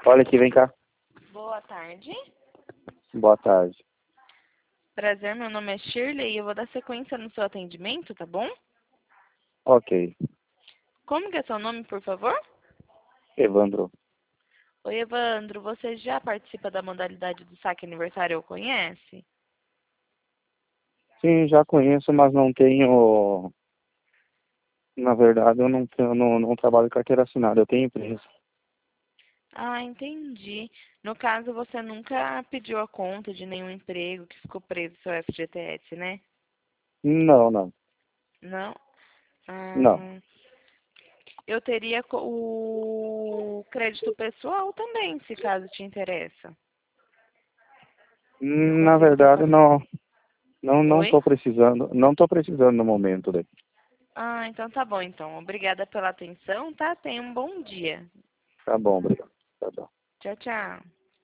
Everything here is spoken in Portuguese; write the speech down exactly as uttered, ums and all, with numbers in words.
Olha aqui, vem cá. Boa tarde. Boa tarde. Prazer, meu nome é Shirley e eu vou dar sequência no seu atendimento, tá bom? Ok. Como que é seu nome, por favor? Evandro. Oi, Evandro, você já participa da modalidade do saque aniversário ou conhece? Sim, já conheço, mas não tenho... Na verdade, eu não, tenho, não, não trabalho com carteira assinada, eu tenho empresa. Ah, entendi. No caso, você nunca pediu a conta de nenhum emprego que ficou preso no seu F G T S, né? Não, não. Não? Não. Ah, eu teria co- o crédito pessoal também, se caso te interessa. Eu Na consigo verdade, separar. não. Não, não Oi? tô precisando. Não tô precisando no momento, daí. Ah, então tá bom, então. Obrigada pela atenção, tá? Tenha um bom dia. Tá bom, obrigado. Tá bom. Tchau, tchau.